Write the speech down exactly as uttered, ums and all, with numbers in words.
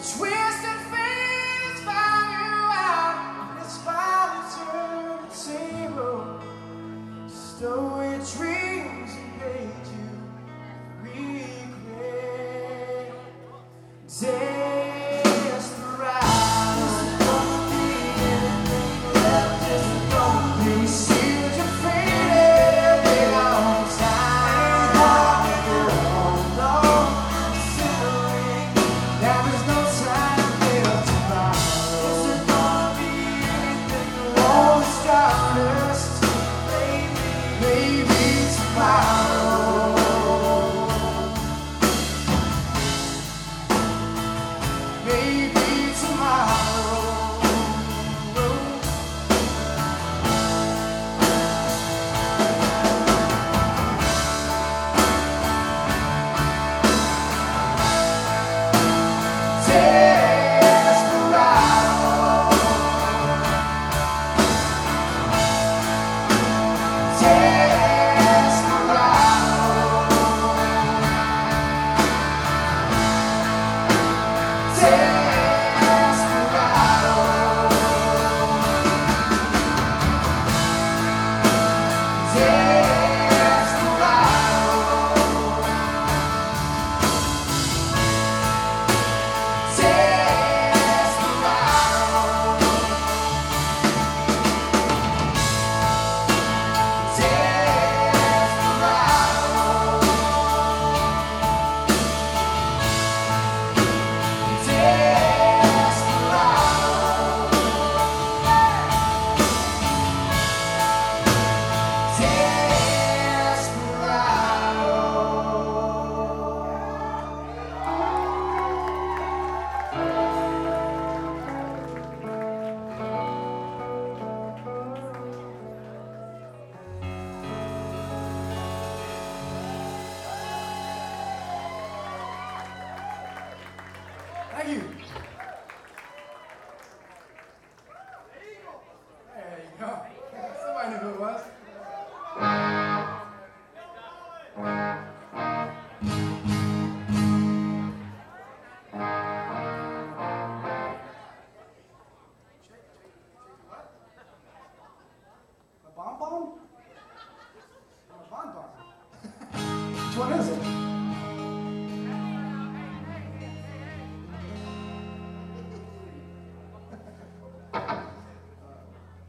Twisted fate found you out. It's finally turned the table. Stole your dreams and made you regret. Desperado, don't be anything left is gonna be. Sealed your fate every long time. Hold on, considering now there's no time left to buy. Is there gonna be anything won't stop us? Maybe, maybe tomorrow. Maybe tomorrow. Thank you. There you go. Somebody knew who it was. A bonbon? A bonbon. Which one is it?